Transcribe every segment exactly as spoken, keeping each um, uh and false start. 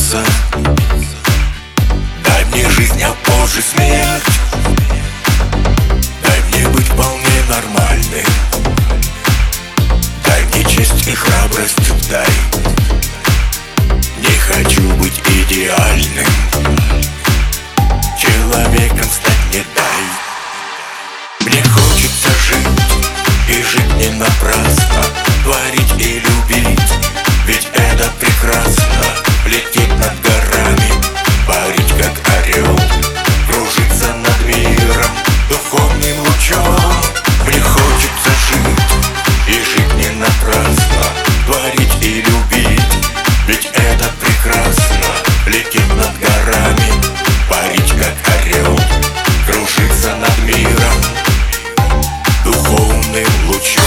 биться. Дай мне жизнь, а позже смерть. Дай мне быть вполне нормальным. Дай мне честь и храбрость, дай. Не хочу быть идеальным. Человеком стать не дай. Мне хочется жить, и жить не напрасно. Творить и любить, ведь это прекрасно. Лететь над горами, парить как орел, кружиться над миром духовным лучом. Мне хочется жить, и жить не напрасно. Творить и любить, ведь это прекрасно. Лететь над горами, парить как орел, кружиться над миром духовным лучом.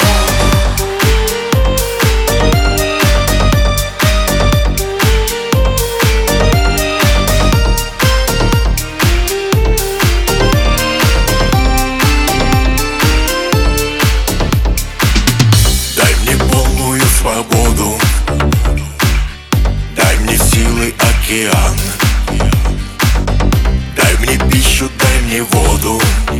Дай мне полную свободу, дай мне силы океан. Дай мне пищу, дай мне воду,